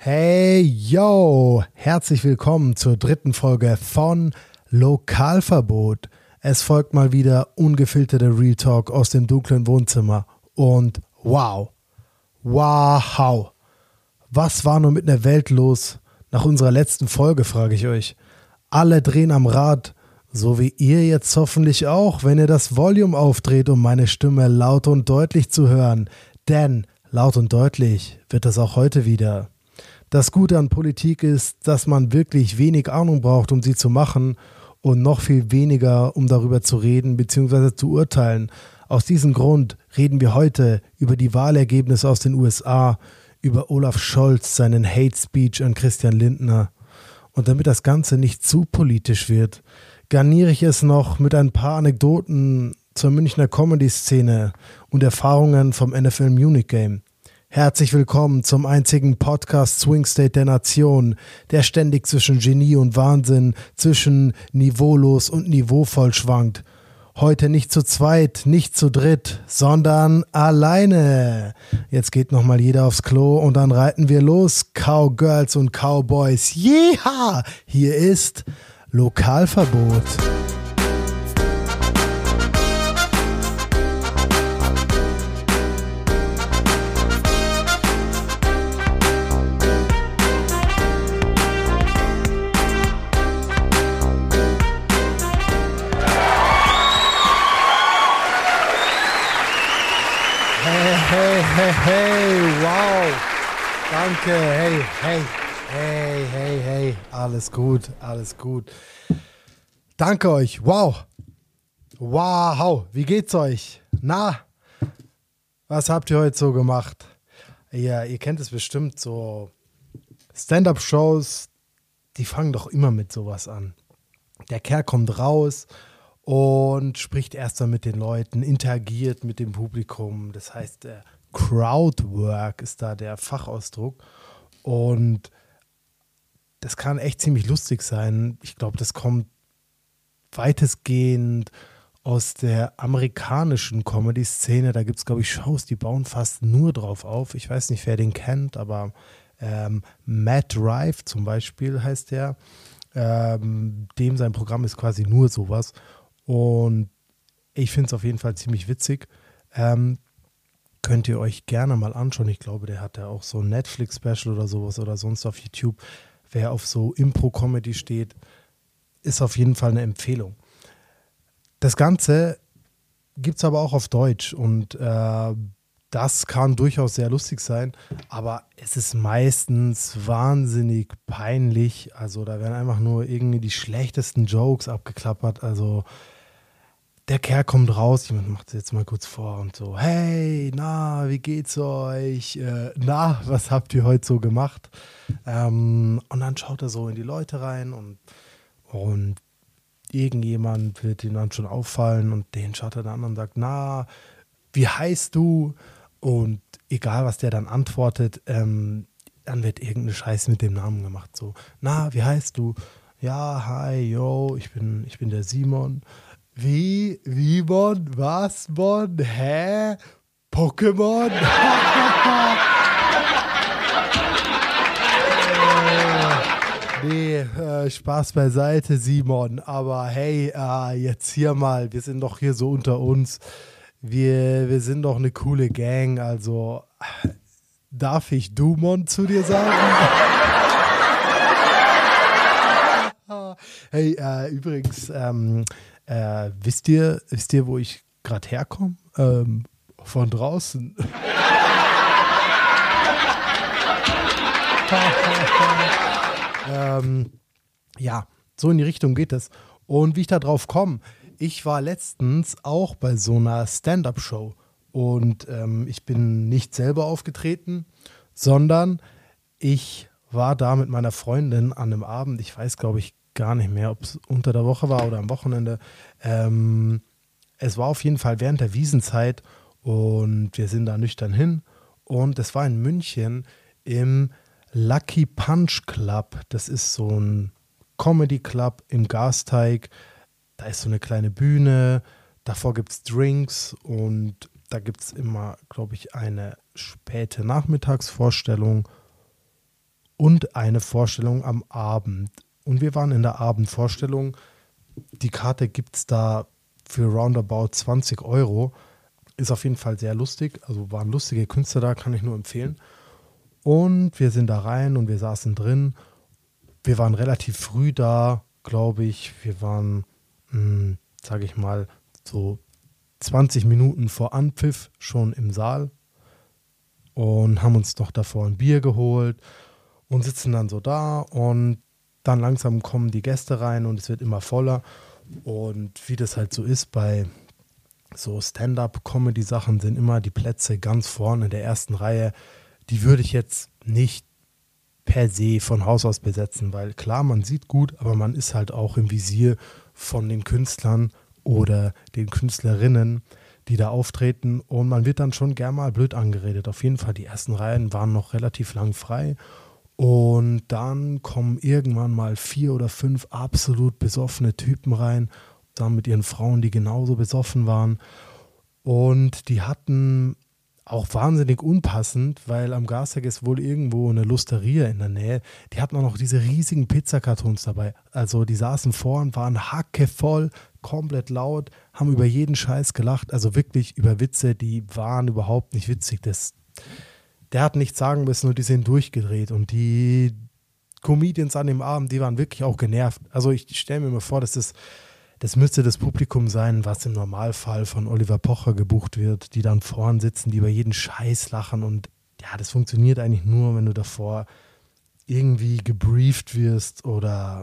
Hey, yo! Herzlich willkommen zur dritten Folge von Lokalverbot. Es folgt mal wieder ungefilterter Real Talk aus dem dunklen Wohnzimmer. Und wow! Was war nur mit der Welt los? Nach unserer letzten Folge, frage ich euch. Alle drehen am Rad, so wie ihr jetzt hoffentlich auch, wenn ihr das Volume aufdreht, um meine Stimme laut und deutlich zu hören. Denn laut und deutlich wird es auch heute wieder. Das Gute an Politik ist, dass man wirklich wenig Ahnung braucht, um sie zu machen und noch viel weniger, um darüber zu reden bzw. zu urteilen. Aus diesem Grund reden wir heute über die Wahlergebnisse aus den USA, über Olaf Scholz, seinen Hate Speech an Christian Lindner. Und damit das Ganze nicht zu politisch wird, garniere ich es noch mit ein paar Anekdoten zur Münchner Comedy-Szene und Erfahrungen vom NFL Munich Game. Herzlich willkommen zum einzigen Podcast Swing State der Nation, der ständig zwischen Genie und Wahnsinn, zwischen niveaulos und niveauvoll schwankt. Heute nicht zu zweit, nicht zu dritt, sondern alleine. Jetzt geht nochmal jeder aufs Klo und dann reiten wir los. Cowgirls und Cowboys, jeha! Hier ist Lokalverbot. Hey, wow, danke, hey, alles gut, danke euch, wow, wie geht's euch? Na, was habt ihr heute so gemacht? Ja, ihr kennt es bestimmt, so Stand-up-Shows, die fangen doch immer mit sowas an. Der Kerl kommt raus und spricht erst mal mit den Leuten, interagiert mit dem Publikum, das heißt, Crowdwork ist da der Fachausdruck und das kann echt ziemlich lustig sein. Ich glaube, das kommt weitestgehend aus der amerikanischen Comedy-Szene. Da gibt es, glaube ich, Shows, die bauen fast nur drauf auf. Ich weiß nicht, wer den kennt, aber Matt Rife zum Beispiel heißt der. Dem sein Programm ist quasi nur sowas und ich finde es auf jeden Fall ziemlich witzig. Könnt ihr euch gerne mal anschauen. Ich glaube, der hat ja auch so ein Netflix-Special oder sowas oder sonst auf YouTube. Wer auf so Impro-Comedy steht, ist auf jeden Fall eine Empfehlung. Das Ganze gibt es aber auch auf Deutsch und das kann durchaus sehr lustig sein, aber es ist meistens wahnsinnig peinlich. Also da werden einfach nur irgendwie die schlechtesten Jokes abgeklappert. Also der Kerl kommt raus, jemand macht es jetzt mal kurz vor und so, hey, na, wie geht's euch? Na, was habt ihr heute so gemacht? Und dann schaut er so in die Leute rein und irgendjemand wird ihm dann schon auffallen und den schaut er dann an und sagt, na, wie heißt du? Und egal, was der dann antwortet, dann wird irgendeine Scheiße mit dem Namen gemacht. So, na, wie heißt du? Ja, hi, yo, ich bin der Simon. Wie, Mon? Was, Mon? Hä? Pokémon? Nee, Spaß beiseite, Simon. Aber hey, jetzt hier mal, wir sind doch hier so unter uns. Wir sind doch eine coole Gang, also darf ich Dumon zu dir sagen? Hey, übrigens, wisst ihr, wo ich gerade herkomme? Von draußen. Ja, so in die Richtung geht es. Und wie ich da drauf komme, ich war letztens auch bei so einer Stand-up-Show und ich bin nicht selber aufgetreten, sondern ich war da mit meiner Freundin an einem Abend, ich weiß, glaube ich, gar nicht mehr, ob es unter der Woche war oder am Wochenende. Es war auf jeden Fall während der Wiesenzeit und wir sind da nüchtern hin und es war in München im Lucky Punch Club. Das ist so ein Comedy Club im Gasteig. Da ist so eine kleine Bühne, davor gibt es Drinks und da gibt es immer, glaube ich, eine späte Nachmittagsvorstellung und eine Vorstellung am Abend. Und wir waren in der Abendvorstellung. Die Karte gibt es da für roundabout 20 Euro. Ist auf jeden Fall sehr lustig. Also waren lustige Künstler da, kann ich nur empfehlen. Und wir sind da rein und wir saßen drin. Wir waren relativ früh da, glaube ich. Wir waren, sage ich mal, so 20 Minuten vor Anpfiff schon im Saal und haben uns noch davor ein Bier geholt und sitzen dann so da und dann langsam kommen die Gäste rein und es wird immer voller. Und wie das halt so ist bei so Stand-up-Comedy-Sachen, sind immer die Plätze ganz vorne in der ersten Reihe. Die würde ich jetzt nicht per se von Haus aus besetzen, weil klar, man sieht gut, aber man ist halt auch im Visier von den Künstlern oder den Künstlerinnen, die da auftreten, und man wird dann schon gern mal blöd angeredet. Auf jeden Fall, die ersten Reihen waren noch relativ lang frei und dann kommen irgendwann mal 4 oder 5 absolut besoffene Typen rein, dann mit ihren Frauen, die genauso besoffen waren, und die hatten auch wahnsinnig unpassend, weil am Gasteig ist wohl irgendwo eine Lusteria in der Nähe. Die hatten auch noch diese riesigen Pizzakartons dabei. Also die saßen vor und waren hackevoll, komplett laut, haben über jeden Scheiß gelacht. Also wirklich über Witze, die waren überhaupt nicht witzig. Der hat nichts sagen müssen und die sind durchgedreht. Und die Comedians an dem Abend, die waren wirklich auch genervt. Also ich stelle mir mal vor, das müsste das Publikum sein, was im Normalfall von Oliver Pocher gebucht wird, die dann vorn sitzen, die über jeden Scheiß lachen. Und ja, das funktioniert eigentlich nur, wenn du davor irgendwie gebrieft wirst oder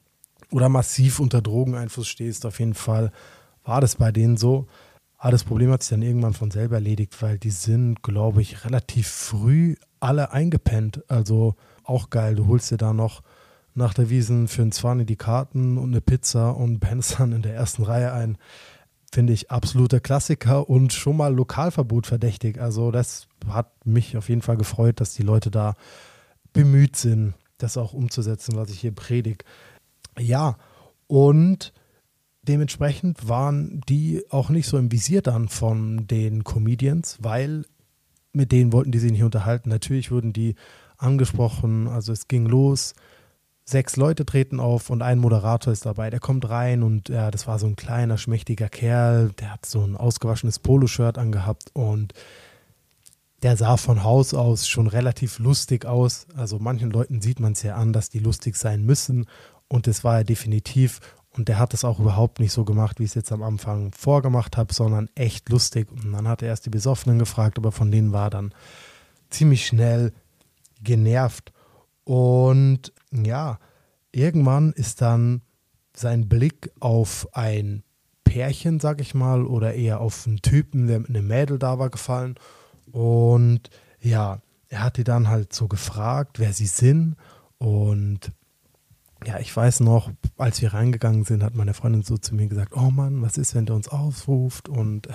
massiv unter Drogeneinfluss stehst. Auf jeden Fall war das bei denen so. Aber das Problem hat sich dann irgendwann von selber erledigt, weil die sind, glaube ich, relativ früh alle eingepennt. Also auch geil, du holst dir da noch nach der Wiesn für einen 20 die Karten und eine Pizza und pennst dann in der ersten Reihe ein. Finde ich absoluter Klassiker und schon mal Lokalverbot verdächtig. Also das hat mich auf jeden Fall gefreut, dass die Leute da bemüht sind, das auch umzusetzen, was ich hier predige. Ja, und dementsprechend waren die auch nicht so im Visier dann von den Comedians, weil mit denen wollten die sich nicht unterhalten. Natürlich wurden die angesprochen, also es ging los. 6 Leute treten auf und ein Moderator ist dabei. Der kommt rein und ja, das war so ein kleiner, schmächtiger Kerl. Der hat so ein ausgewaschenes Poloshirt angehabt und der sah von Haus aus schon relativ lustig aus. Also manchen Leuten sieht man es ja an, dass die lustig sein müssen, und das war er definitiv. Und der hat es auch überhaupt nicht so gemacht, wie ich es jetzt am Anfang vorgemacht habe, sondern echt lustig. Und dann hat er erst die Besoffenen gefragt, aber von denen war er dann ziemlich schnell genervt. Und ja, irgendwann ist dann sein Blick auf ein Pärchen, sag ich mal, oder eher auf einen Typen, der mit einem Mädel da war, gefallen. Und ja, er hat die dann halt so gefragt, wer sie sind. Und ja, ich weiß noch, als wir reingegangen sind, hat meine Freundin so zu mir gesagt, oh Mann, was ist, wenn der uns aufruft? Und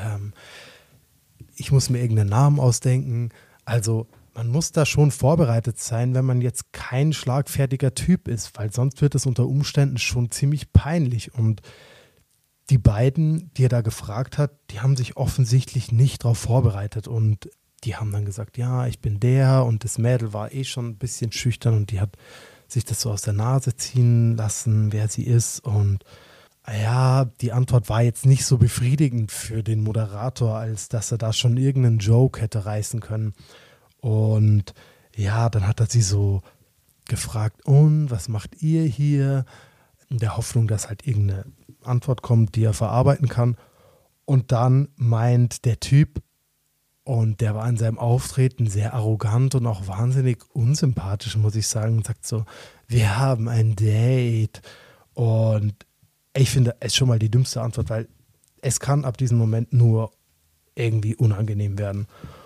ich muss mir irgendeinen Namen ausdenken. Also man muss da schon vorbereitet sein, wenn man jetzt kein schlagfertiger Typ ist, weil sonst wird es unter Umständen schon ziemlich peinlich. Und die beiden, die er da gefragt hat, die haben sich offensichtlich nicht darauf vorbereitet. Und die haben dann gesagt, ja, ich bin der. Und das Mädel war eh schon ein bisschen schüchtern und die hat sich das so aus der Nase ziehen lassen, wer sie ist. Und ja, die Antwort war jetzt nicht so befriedigend für den Moderator, als dass er da schon irgendeinen Joke hätte reißen können. Und ja, dann hat er sie so gefragt, und was macht ihr hier? In der Hoffnung, dass halt irgendeine Antwort kommt, die er verarbeiten kann. Und dann meint der Typ, und der war in seinem Auftreten sehr arrogant und auch wahnsinnig unsympathisch, muss ich sagen, und sagt so, wir haben ein Date. Und ich finde, es ist schon mal die dümmste Antwort, weil es kann ab diesem Moment nur irgendwie unangenehm werden.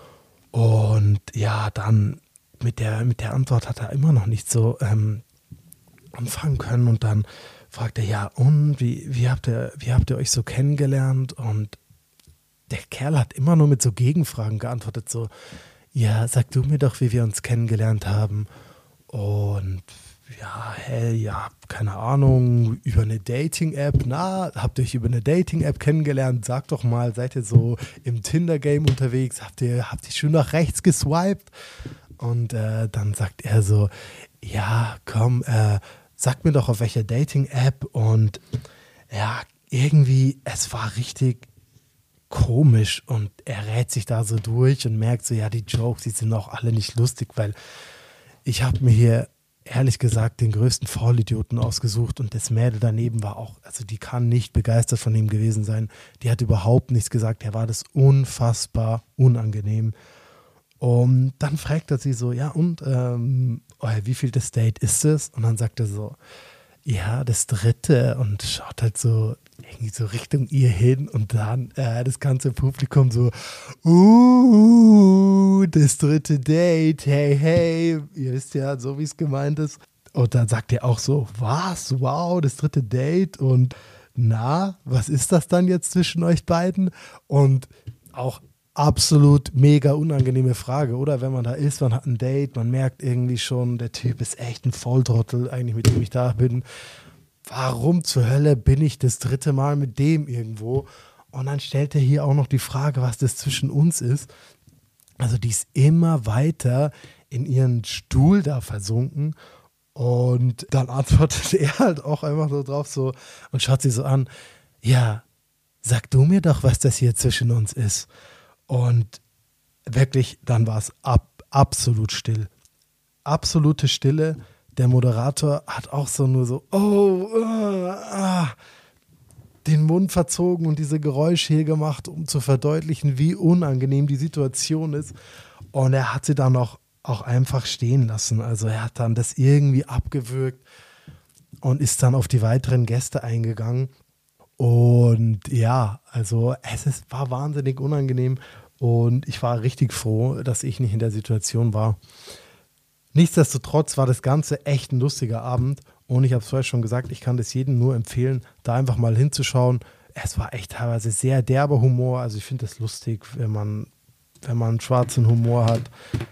Und ja, dann mit der Antwort hat er immer noch nicht so anfangen können. Und dann fragt er, ja, und wie habt ihr euch so kennengelernt? Und der Kerl hat immer nur mit so Gegenfragen geantwortet, so, ja, sag du mir doch, wie wir uns kennengelernt haben. Und ja, hey, ja, keine Ahnung, über eine Dating-App. Na, habt ihr euch über eine Dating-App kennengelernt? Sag doch mal, seid ihr so im Tinder-Game unterwegs? Habt ihr schon nach rechts geswiped? Und dann sagt er so, ja, komm, sag mir doch auf welcher Dating-App und ja, irgendwie, es war richtig komisch und er rät sich da so durch und merkt so, ja, die Jokes, die sind auch alle nicht lustig, weil ich habe mir hier ehrlich gesagt den größten Vollidioten ausgesucht und das Mädel daneben war auch, also die kann nicht begeistert von ihm gewesen sein. Die hat überhaupt nichts gesagt, er war das unfassbar unangenehm. Und dann fragt er sie so, ja und, wie viel das Date ist es? Und dann sagt er so, ja, das dritte und schaut halt so irgendwie so Richtung ihr hin und dann das ganze Publikum so, das dritte Date, hey, hey, ihr wisst ja, so wie es gemeint ist. Und dann sagt er auch so, was, wow, das dritte Date und na, was ist das dann jetzt zwischen euch beiden? Und auch absolut mega unangenehme Frage, oder? Wenn man da ist, man hat ein Date, man merkt irgendwie schon, der Typ ist echt ein Volltrottel, eigentlich mit dem ich da bin. Warum zur Hölle bin ich das dritte Mal mit dem irgendwo? Und dann stellt er hier auch noch die Frage, was das zwischen uns ist. Also die ist immer weiter in ihren Stuhl da versunken und dann antwortet er halt auch einfach so drauf so und schaut sie so an, ja, sag du mir doch, was das hier zwischen uns ist. Und wirklich, dann war es absolut still. Absolute Stille. Der Moderator hat auch so nur so, den Mund verzogen und diese Geräusche hier gemacht, um zu verdeutlichen, wie unangenehm die Situation ist. Und er hat sie dann auch einfach stehen lassen. Also er hat dann das irgendwie abgewürgt und ist dann auf die weiteren Gäste eingegangen. Und ja, also war wahnsinnig unangenehm und ich war richtig froh, dass ich nicht in der Situation war. Nichtsdestotrotz war das Ganze echt ein lustiger Abend und ich habe es vorher schon gesagt, ich kann das jedem nur empfehlen, da einfach mal hinzuschauen. Es war echt teilweise sehr derber Humor, also ich finde das lustig, wenn man einen schwarzen Humor hat.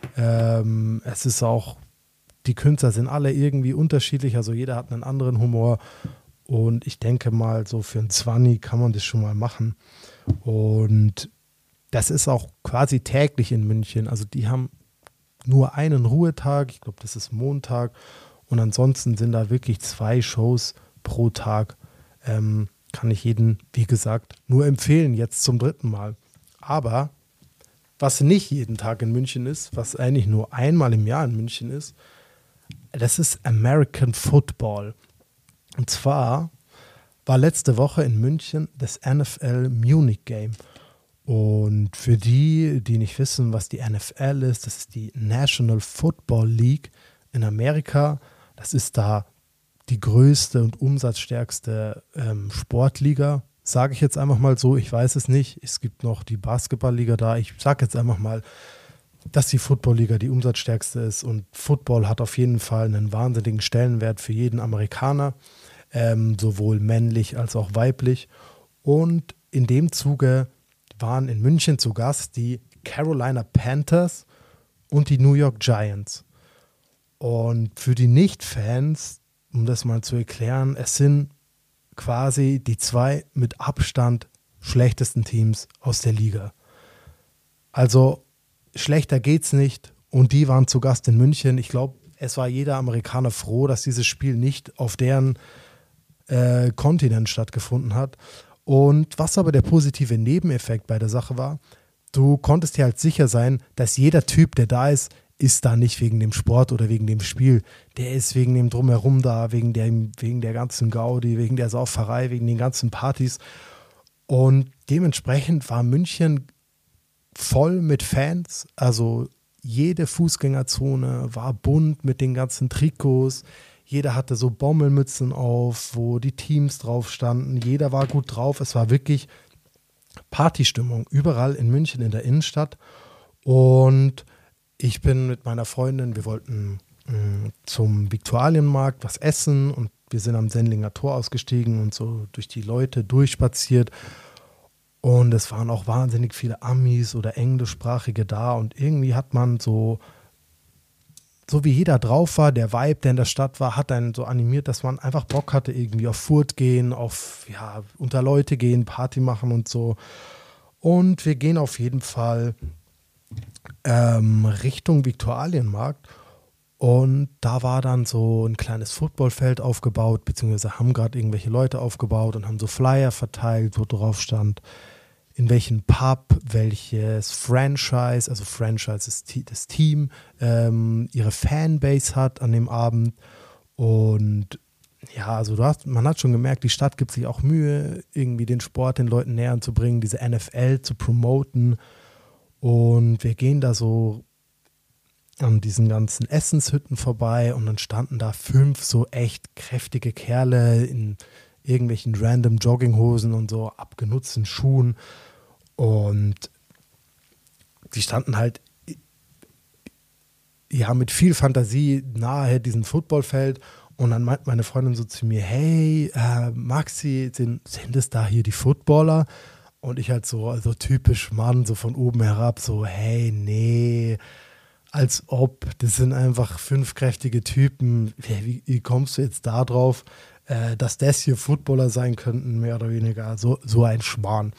Es ist auch, die Künstler sind alle irgendwie unterschiedlich, also jeder hat einen anderen Humor und ich denke mal, so für ein 20 kann man das schon mal machen und das ist auch quasi täglich in München, also die haben nur einen Ruhetag, ich glaube, das ist Montag und ansonsten sind da wirklich 2 Shows pro Tag. Kann ich jedem, wie gesagt, nur empfehlen, jetzt zum 3. Mal. Aber was nicht jeden Tag in München ist, was eigentlich nur einmal im Jahr in München ist, das ist American Football. Und zwar war letzte Woche in München das NFL Munich Game. Und für die nicht wissen, was die NFL ist, das ist die National Football League in Amerika. Das ist da die größte und umsatzstärkste Sportliga, sage ich jetzt einfach mal so. Ich weiß es nicht. Es gibt noch die Basketballliga da. Ich sage jetzt einfach mal, dass die Footballliga die umsatzstärkste ist. Und Football hat auf jeden Fall einen wahnsinnigen Stellenwert für jeden Amerikaner, sowohl männlich als auch weiblich. Und in dem Zuge waren in München zu Gast die Carolina Panthers und die New York Giants. Und für die Nicht-Fans, um das mal zu erklären, es sind quasi die 2 mit Abstand schlechtesten Teams aus der Liga. Also schlechter geht's nicht und die waren zu Gast in München. Ich glaube, es war jeder Amerikaner froh, dass dieses Spiel nicht auf deren Kontinent stattgefunden hat. Und was aber der positive Nebeneffekt bei der Sache war, du konntest dir halt sicher sein, dass jeder Typ, der da ist da nicht wegen dem Sport oder wegen dem Spiel. Der ist wegen dem Drumherum da, wegen der ganzen Gaudi, wegen der Sauferei, wegen den ganzen Partys. Und dementsprechend war München voll mit Fans. Also jede Fußgängerzone war bunt mit den ganzen Trikots. Jeder hatte so Bommelmützen auf, wo die Teams drauf standen. Jeder war gut drauf. Es war wirklich Partystimmung überall in München in der Innenstadt. Und ich bin mit meiner Freundin, wir wollten zum Viktualienmarkt was essen und wir sind am Sendlinger Tor ausgestiegen und so durch die Leute durchspaziert. Und es waren auch wahnsinnig viele Amis oder Englischsprachige da und irgendwie hat man so wie jeder drauf war, der Vibe, der in der Stadt war, hat einen so animiert, dass man einfach Bock hatte, irgendwie auf Furt gehen, unter Leute gehen, Party machen und so. Und wir gehen auf jeden Fall Richtung Viktualienmarkt Und da war dann so ein kleines Footballfeld aufgebaut, beziehungsweise haben gerade irgendwelche Leute aufgebaut und haben so Flyer verteilt, wo drauf stand, in welchem Pub, welches Franchise, also Franchise ist das Team, ihre Fanbase hat an dem Abend. Und ja, also man hat schon gemerkt, die Stadt gibt sich auch Mühe, irgendwie den Sport den Leuten näher zu bringen, diese NFL zu promoten. Und wir gehen da so an diesen ganzen Essenshütten vorbei und dann standen da 5 so echt kräftige Kerle in irgendwelchen random Jogginghosen und so abgenutzten Schuhen und die standen halt ja mit viel Fantasie nahe diesem Footballfeld und dann meint meine Freundin so zu mir, hey Maxi, sind das da hier die Footballer? Und ich halt so typisch Mann, so von oben herab, so hey, nee, als ob, das sind einfach 5 kräftige Typen. Wie kommst du jetzt da drauf, dass das hier Footballer sein könnten, mehr oder weniger? So ein Schmarrn.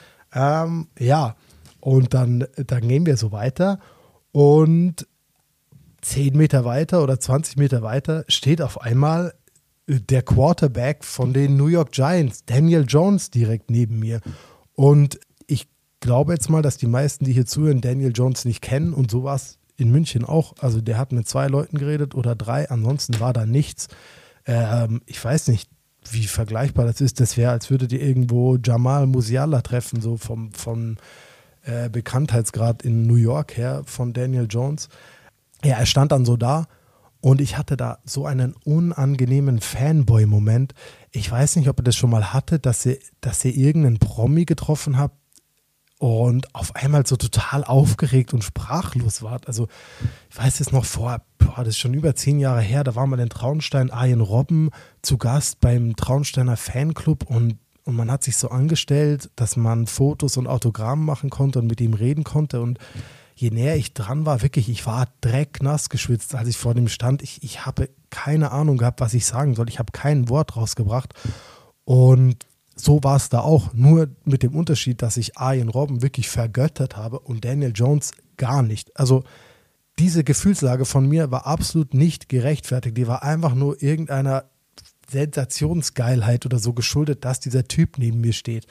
Ja, und dann gehen wir so weiter und 10 Meter weiter oder 20 Meter weiter steht auf einmal der Quarterback von den New York Giants, Daniel Jones, direkt neben mir. Und ich glaube jetzt mal, dass die meisten, die hier zuhören, Daniel Jones nicht kennen und sowas in München auch. Also der hat mit 2 Leuten geredet oder 3, ansonsten war da nichts. Ich weiß nicht, wie vergleichbar das ist. Das wäre, als würdet ihr irgendwo Jamal Musiala treffen, so vom Bekanntheitsgrad in New York her von Daniel Jones. Ja, er stand dann so da und ich hatte da so einen unangenehmen Fanboy-Moment. Ich weiß nicht, ob ihr das schon mal hattet, dass ihr irgendeinen Promi getroffen habt und auf einmal so total aufgeregt und sprachlos wart. Also ich weiß jetzt noch das ist schon über 10 Jahre her, da war mal in Traunstein Arjen Robben zu Gast beim Traunsteiner Fanclub und man hat sich so angestellt, dass man Fotos und Autogramme machen konnte und mit ihm reden konnte und je näher ich dran war, wirklich, ich war drecknass geschwitzt, als ich vor dem stand. Ich habe keine Ahnung gehabt, was ich sagen soll. Ich habe kein Wort rausgebracht. Und so war es da auch. Nur mit dem Unterschied, dass ich Arjen Robben wirklich vergöttert habe und Daniel Jones gar nicht. Also diese Gefühlslage von mir war absolut nicht gerechtfertigt. Die war einfach nur irgendeiner Sensationsgeilheit oder so geschuldet, dass dieser Typ neben mir steht.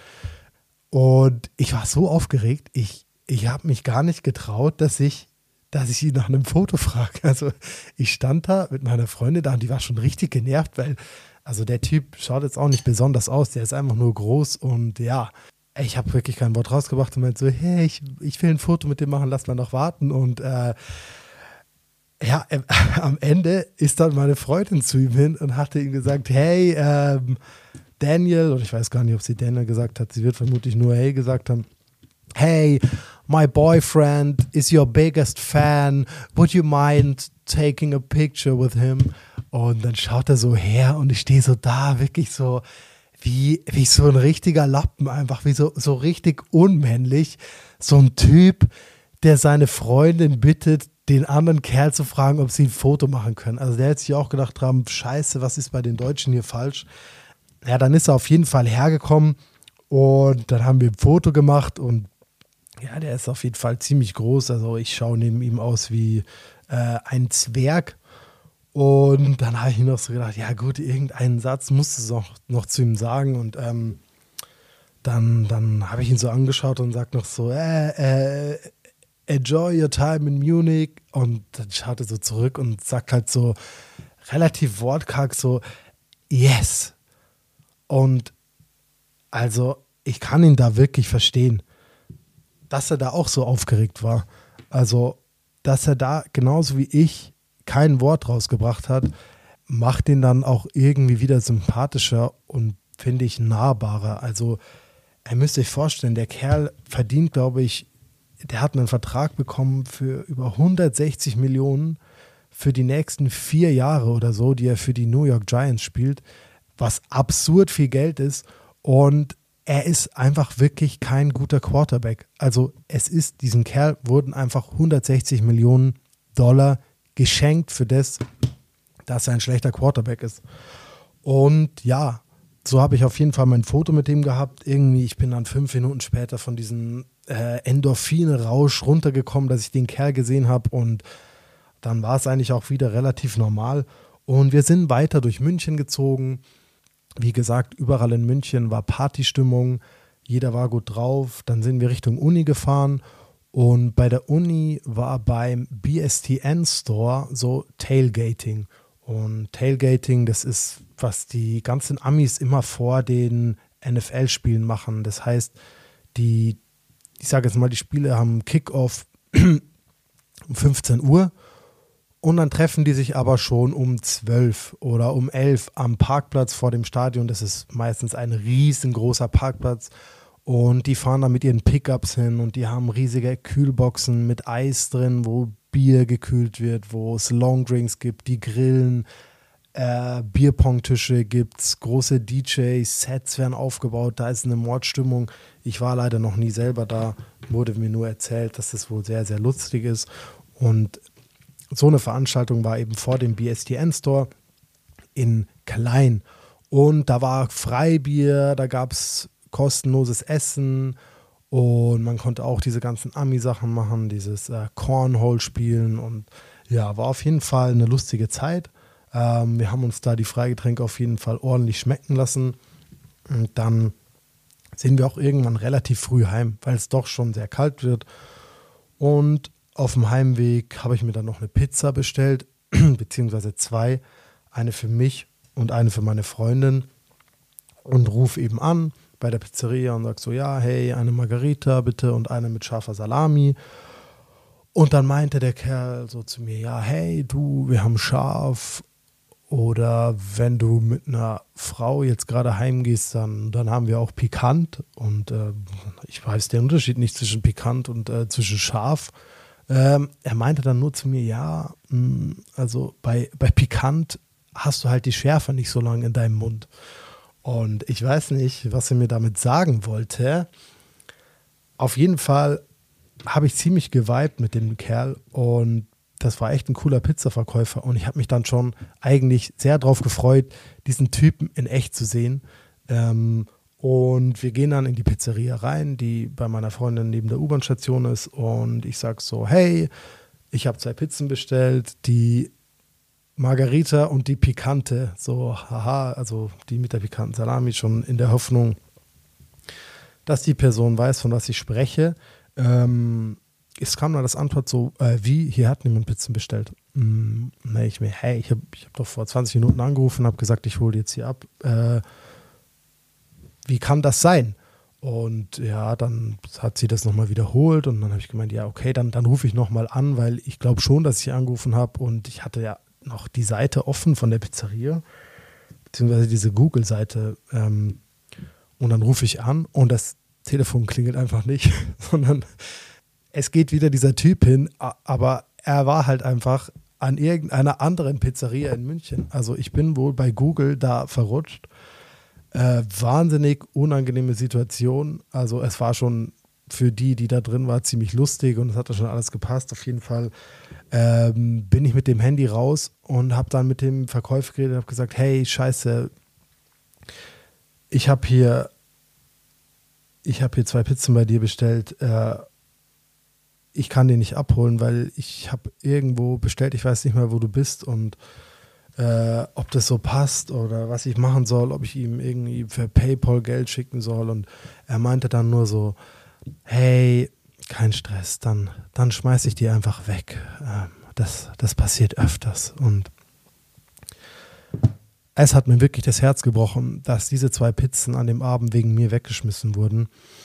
Und ich war so aufgeregt, ich habe mich gar nicht getraut, dass ich ihn nach einem Foto frage. Also ich stand da mit meiner Freundin da und die war schon richtig genervt, weil also der Typ schaut jetzt auch nicht besonders aus, der ist einfach nur groß und ja, ich habe wirklich kein Wort rausgebracht und meinte so, hey, ich will ein Foto mit dem machen, lass mal noch warten und am Ende ist dann meine Freundin zu ihm hin und hatte ihm gesagt, hey, Daniel, und ich weiß gar nicht, ob sie Daniel gesagt hat, sie wird vermutlich nur hey gesagt haben, hey, my boyfriend is your biggest fan. Would you mind taking a picture with him? Und dann schaut er so her und ich stehe so da, wirklich so wie so ein richtiger Lappen, einfach wie so richtig unmännlich. So ein Typ, der seine Freundin bittet, den anderen Kerl zu fragen, ob sie ein Foto machen können. Also der hat sich auch gedacht haben, scheiße, was ist bei den Deutschen hier falsch? Ja, dann ist er auf jeden Fall hergekommen und dann haben wir ein Foto gemacht und ja, der ist auf jeden Fall ziemlich groß. Also ich schaue neben ihm aus wie ein Zwerg. Und dann habe ich noch so gedacht, ja gut, irgendeinen Satz musst du noch zu ihm sagen. Und dann habe ich ihn so angeschaut und sagt noch so, enjoy your time in Munich. Und dann schaut er so zurück und sagt halt so relativ wortkarg so, yes. Und also ich kann ihn da wirklich verstehen, dass er da auch so aufgeregt war. Also, dass er da genauso wie ich kein Wort rausgebracht hat, macht ihn dann auch irgendwie wieder sympathischer und finde ich nahbarer. Also, ihr müsst euch vorstellen, der Kerl verdient, glaube ich, der hat einen Vertrag bekommen für über 160 Millionen für die nächsten 4 Jahre oder so, die er für die New York Giants spielt, was absurd viel Geld ist und er ist einfach wirklich kein guter Quarterback. Also diesem Kerl wurden einfach 160 Millionen Dollar geschenkt für das, dass er ein schlechter Quarterback ist. Und ja, so habe ich auf jeden Fall mein Foto mit ihm gehabt. Irgendwie, ich bin dann 5 Minuten später von diesem Endorphine-Rausch runtergekommen, dass ich den Kerl gesehen habe und dann war es eigentlich auch wieder relativ normal. Und wir sind weiter durch München gezogen. Wie gesagt, überall in München war Partystimmung. Jeder war gut drauf. Dann sind wir Richtung Uni gefahren. Und bei der Uni war beim BSTN Store so Tailgating. Und Tailgating, das ist, was die ganzen Amis immer vor den NFL-Spielen machen. Das heißt, ich sage jetzt mal, die Spiele haben Kickoff um 15 Uhr und dann treffen die sich aber schon um 12 oder um 11 am Parkplatz vor dem Stadion. Das ist meistens ein riesengroßer Parkplatz und die fahren dann mit ihren Pickups hin und die haben riesige Kühlboxen mit Eis drin, wo Bier gekühlt wird, wo es Longdrinks gibt, die grillen, Bierpong-Tische gibt's, große DJ-Sets werden aufgebaut, da ist eine Mordstimmung. Ich war leider noch nie selber da, wurde mir nur erzählt, dass das wohl sehr, sehr lustig ist. Und so eine Veranstaltung war eben vor dem BSTN-Store in Klein. Und da war Freibier, da gab es kostenloses Essen und man konnte auch diese ganzen Ami-Sachen machen, dieses Cornhole spielen und ja, war auf jeden Fall eine lustige Zeit. Wir haben uns da die Freigetränke auf jeden Fall ordentlich schmecken lassen. Und dann sind wir auch irgendwann relativ früh heim, weil es doch schon sehr kalt wird. Und auf dem Heimweg habe ich mir dann noch eine Pizza bestellt, beziehungsweise 2. Eine für mich und eine für meine Freundin. Und rufe eben an bei der Pizzeria und sage so, ja, hey, eine Margarita bitte und eine mit scharfer Salami. Und dann meinte der Kerl so zu mir, ja, hey, du, wir haben scharf. Oder wenn du mit einer Frau jetzt gerade heimgehst, dann haben wir auch pikant. Und ich weiß den Unterschied nicht zwischen pikant und zwischen scharf. Er meinte dann nur zu mir, ja, also bei pikant hast du halt die Schärfe nicht so lange in deinem Mund. Und ich weiß nicht, was er mir damit sagen wollte. Auf jeden Fall habe ich ziemlich geweibt mit dem Kerl und das war echt ein cooler Pizzaverkäufer und ich habe mich dann schon eigentlich sehr darauf gefreut, diesen Typen in echt zu sehen. Und wir gehen dann in die Pizzeria rein, die bei meiner Freundin neben der U-Bahn-Station ist und ich sage so, hey, ich habe 2 Pizzen bestellt, die Margarita und die pikante, so haha, also die mit der pikanten Salami, schon in der Hoffnung, dass die Person weiß, von was ich spreche. Es kam dann das Antwort so, wie, hier hat niemand Pizzen bestellt. Ich hab doch vor 20 Minuten angerufen und habe gesagt, ich hole jetzt hier ab. Wie kann das sein? Und ja, dann hat sie das nochmal wiederholt und dann habe ich gemeint, ja, okay, dann rufe ich nochmal an, weil ich glaube schon, dass ich angerufen habe und ich hatte ja noch die Seite offen von der Pizzeria, beziehungsweise diese Google-Seite. Und dann rufe ich an und das Telefon klingelt einfach nicht, sondern es geht wieder dieser Typ hin, aber er war halt einfach an irgendeiner anderen Pizzeria in München. Also ich bin wohl bei Google da verrutscht. Wahnsinnig unangenehme Situation. Also es war schon für die da drin war, ziemlich lustig und es hat da schon alles gepasst. Auf jeden Fall bin ich mit dem Handy raus und habe dann mit dem Verkäufer geredet und habe gesagt, hey, scheiße, ich habe hier 2 Pizzen bei dir bestellt. Ich kann den nicht abholen, weil ich habe irgendwo bestellt, ich weiß nicht mehr, wo du bist und ob das so passt oder was ich machen soll, ob ich ihm irgendwie für PayPal Geld schicken soll. Und er meinte dann nur so, hey, kein Stress, dann schmeiß ich die einfach weg. Das passiert öfters. Und es hat mir wirklich das Herz gebrochen, dass diese 2 Pizzen an dem Abend wegen mir weggeschmissen wurden.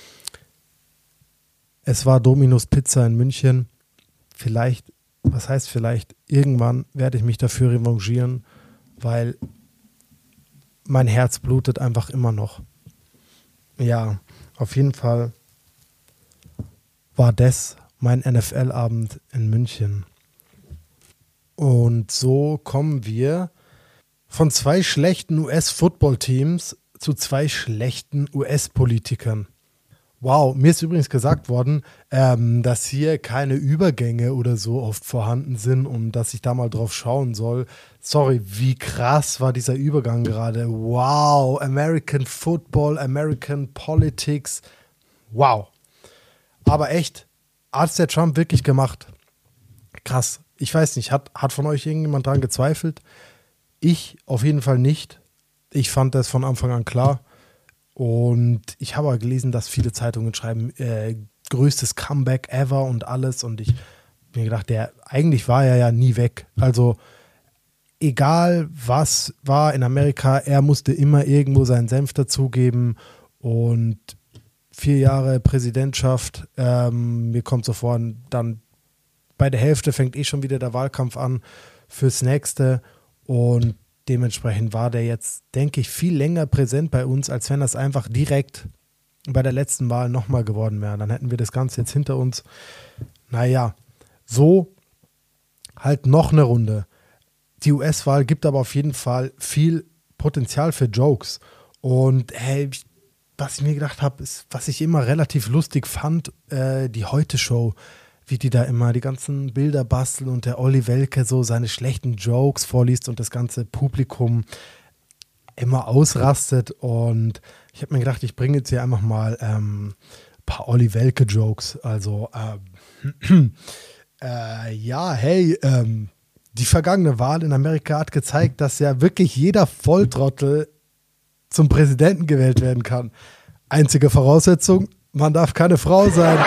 Es war Domino's Pizza in München. Vielleicht, was heißt vielleicht, irgendwann werde ich mich dafür revanchieren, weil mein Herz blutet einfach immer noch. Ja, auf jeden Fall war das mein NFL-Abend in München. Und so kommen wir von 2 schlechten US-Football-Teams zu 2 schlechten US-Politikern. Wow, mir ist übrigens gesagt worden, dass hier keine Übergänge oder so oft vorhanden sind und dass ich da mal drauf schauen soll. Sorry, wie krass war dieser Übergang gerade. Wow, American Football, American Politics. Wow. Aber echt, hat es der Trump wirklich gemacht? Krass. Ich weiß nicht, hat von euch irgendjemand dran gezweifelt? Ich auf jeden Fall nicht. Ich fand das von Anfang an klar. Und ich habe gelesen, dass viele Zeitungen schreiben, größtes Comeback ever und alles. Und ich habe mir gedacht, eigentlich war er ja nie weg. Also egal was war in Amerika, er musste immer irgendwo seinen Senf dazugeben. Und 4 Jahre Präsidentschaft, mir kommt so vor, dann bei der Hälfte fängt schon wieder der Wahlkampf an fürs Nächste. Und dementsprechend war der jetzt, denke ich, viel länger präsent bei uns, als wenn das einfach direkt bei der letzten Wahl nochmal geworden wäre. Dann hätten wir das Ganze jetzt hinter uns. Naja, so halt noch eine Runde. Die US-Wahl gibt aber auf jeden Fall viel Potenzial für Jokes. Und was ich mir gedacht habe, ist, was ich immer relativ lustig fand, die Heute-Show, wie die da immer die ganzen Bilder basteln und der Olli Welke so seine schlechten Jokes vorliest und das ganze Publikum immer ausrastet. Und ich habe mir gedacht, ich bringe jetzt hier einfach mal ein paar Olli Welke-Jokes. Also, die vergangene Wahl in Amerika hat gezeigt, dass ja wirklich jeder Volltrottel zum Präsidenten gewählt werden kann. Einzige Voraussetzung, man darf keine Frau sein.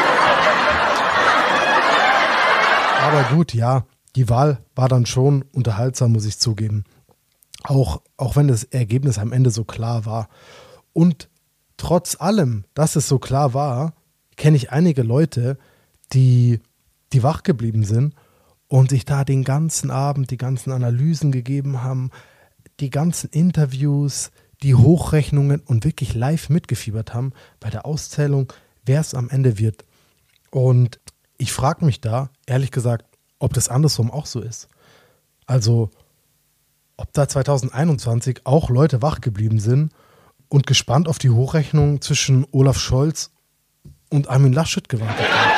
Aber gut, ja, die Wahl war dann schon unterhaltsam, muss ich zugeben. Auch wenn das Ergebnis am Ende so klar war. Und trotz allem, dass es so klar war, kenne ich einige Leute, die wach geblieben sind und sich da den ganzen Abend die ganzen Analysen gegeben haben, die ganzen Interviews, die Hochrechnungen und wirklich live mitgefiebert haben bei der Auszählung, wer es am Ende wird. Und ich frage mich da, ehrlich gesagt, ob das andersrum auch so ist. Also, ob da 2021 auch Leute wach geblieben sind und gespannt auf die Hochrechnung zwischen Olaf Scholz und Armin Laschet gewartet haben.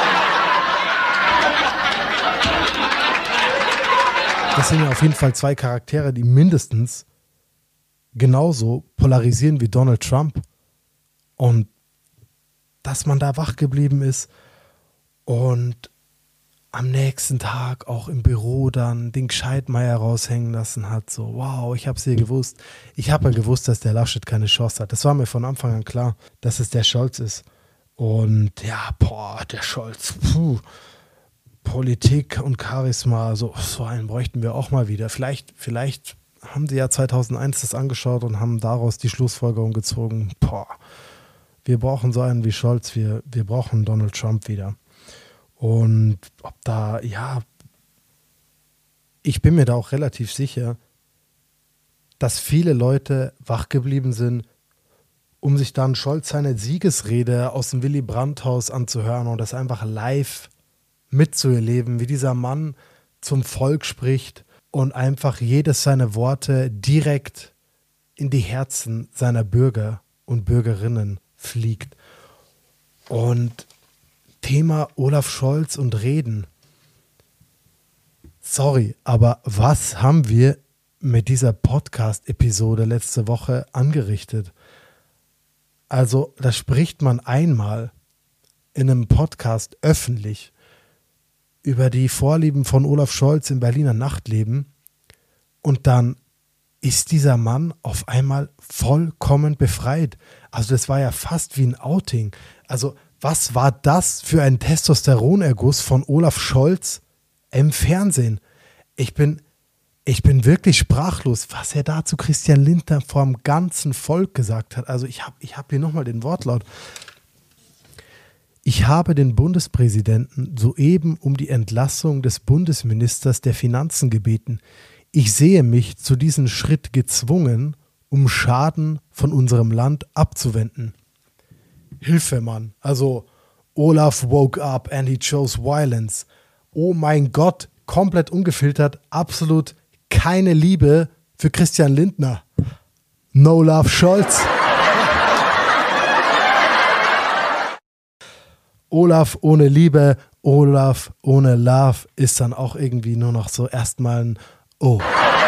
Das sind ja auf jeden Fall 2 Charaktere, die mindestens genauso polarisieren wie Donald Trump. Und dass man da wach geblieben ist und am nächsten Tag auch im Büro dann den Gscheidmeier raushängen lassen hat. So, wow, ich hab's hier gewusst. Ich habe ja gewusst, dass der Laschet keine Chance hat. Das war mir von Anfang an klar, dass es der Scholz ist. Und ja, der Scholz, Politik und Charisma, so einen bräuchten wir auch mal wieder. Vielleicht haben sie ja 2001 das angeschaut und haben daraus die Schlussfolgerung gezogen, wir brauchen so einen wie Scholz, wir brauchen Donald Trump wieder. Und ob da, ich bin mir da auch relativ sicher, dass viele Leute wach geblieben sind, um sich dann Scholz seine Siegesrede aus dem Willy Brandt-Haus anzuhören und das einfach live mitzuerleben, wie dieser Mann zum Volk spricht und einfach jedes seiner Worte direkt in die Herzen seiner Bürger und Bürgerinnen fliegt. Und Thema Olaf Scholz und Reden. Sorry, aber was haben wir mit dieser Podcast-Episode letzte Woche angerichtet? Also, da spricht man einmal in einem Podcast öffentlich über die Vorlieben von Olaf Scholz im Berliner Nachtleben und dann ist dieser Mann auf einmal vollkommen befreit. Also das war ja fast wie ein Outing. Also was war das für ein Testosteronerguss von Olaf Scholz im Fernsehen? Ich bin wirklich sprachlos, was er da zu Christian Lindner vor dem ganzen Volk gesagt hat. Also ich hab hier nochmal den Wortlaut. Ich habe den Bundespräsidenten soeben um die Entlassung des Bundesministers der Finanzen gebeten. Ich sehe mich zu diesem Schritt gezwungen, um Schaden von unserem Land abzuwenden. Hilfe, Mann. Also Olaf woke up and he chose violence. Oh mein Gott, komplett ungefiltert, absolut keine Liebe für Christian Lindner. No love Scholz. Olaf ohne Liebe, Olaf ohne Love ist dann auch irgendwie nur noch so erstmal ein Oh.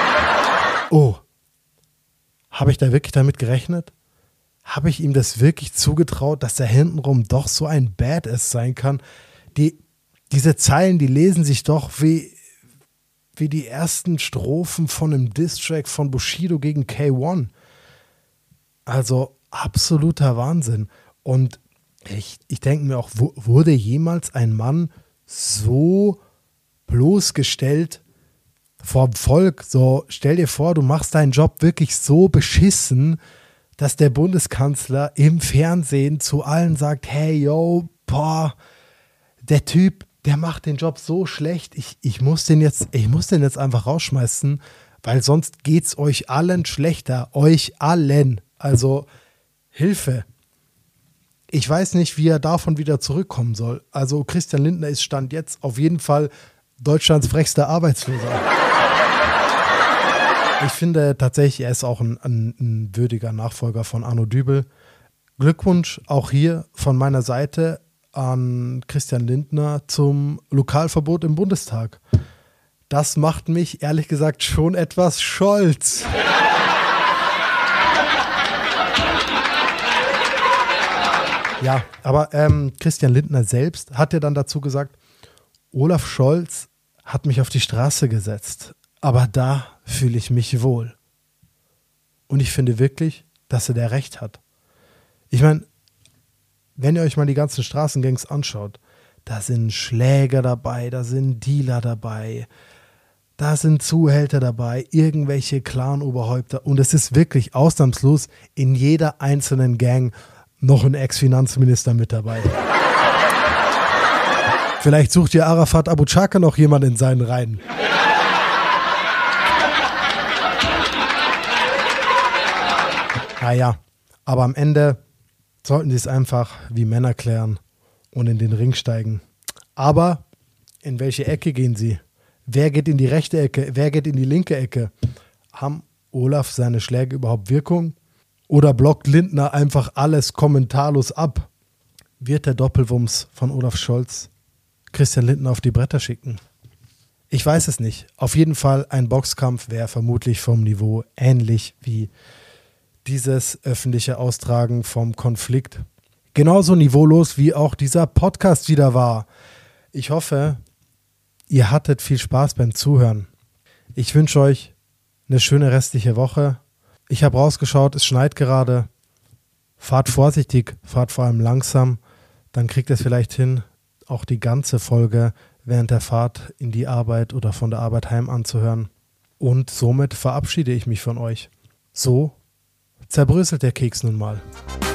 Habe ich da wirklich damit gerechnet? Habe ich ihm das wirklich zugetraut, dass er hintenrum doch so ein Badass sein kann? Diese Zeilen, die lesen sich doch wie wie die ersten Strophen von einem Diss-Track von Bushido gegen K1. Also absoluter Wahnsinn. Und ich denke mir auch, wurde jemals ein Mann so bloßgestellt vorm Volk? So, stell dir vor, du machst deinen Job wirklich so beschissen, dass der Bundeskanzler im Fernsehen zu allen sagt, hey, yo, boah, der Typ, der macht den Job so schlecht, ich muss den jetzt einfach rausschmeißen, weil sonst geht's euch allen schlechter, euch allen. Also Hilfe. Ich weiß nicht, wie er davon wieder zurückkommen soll. Also Christian Lindner ist Stand jetzt auf jeden Fall Deutschlands frechster Arbeitsloser. Ich finde tatsächlich, er ist auch ein würdiger Nachfolger von Arno Dübel. Glückwunsch auch hier von meiner Seite an Christian Lindner zum Lokalverbot im Bundestag. Das macht mich ehrlich gesagt schon etwas stolz. Ja, aber Christian Lindner selbst hat ja dann dazu gesagt, Olaf Scholz hat mich auf die Straße gesetzt, aber da fühle ich mich wohl. Und ich finde wirklich, dass er da recht hat. Ich meine, wenn ihr euch mal die ganzen Straßengangs anschaut, da sind Schläger dabei, da sind Dealer dabei, da sind Zuhälter dabei, irgendwelche Clan-Oberhäupter und es ist wirklich ausnahmslos in jeder einzelnen Gang noch ein Ex-Finanzminister mit dabei. Vielleicht sucht ja Arafat Abu Chaka noch jemand in seinen Reihen. Naja, aber am Ende sollten sie es einfach wie Männer klären und in den Ring steigen. Aber in welche Ecke gehen sie? Wer geht in die rechte Ecke? Wer geht in die linke Ecke? Haben Olaf seine Schläge überhaupt Wirkung? Oder blockt Lindner einfach alles kommentarlos ab? Wird der Doppelwumms von Olaf Scholz Christian Lindner auf die Bretter schicken? Ich weiß es nicht. Auf jeden Fall ein Boxkampf wäre vermutlich vom Niveau ähnlich wie dieses öffentliche Austragen vom Konflikt. Genauso niveaulos wie auch dieser Podcast wieder war. Ich hoffe, ihr hattet viel Spaß beim Zuhören. Ich wünsche euch eine schöne restliche Woche. Ich habe rausgeschaut, es schneit gerade. Fahrt vorsichtig, fahrt vor allem langsam. Dann kriegt ihr es vielleicht hin, auch die ganze Folge während der Fahrt in die Arbeit oder von der Arbeit heim anzuhören. Und somit verabschiede ich mich von euch. So zerbröselt der Keks nun mal.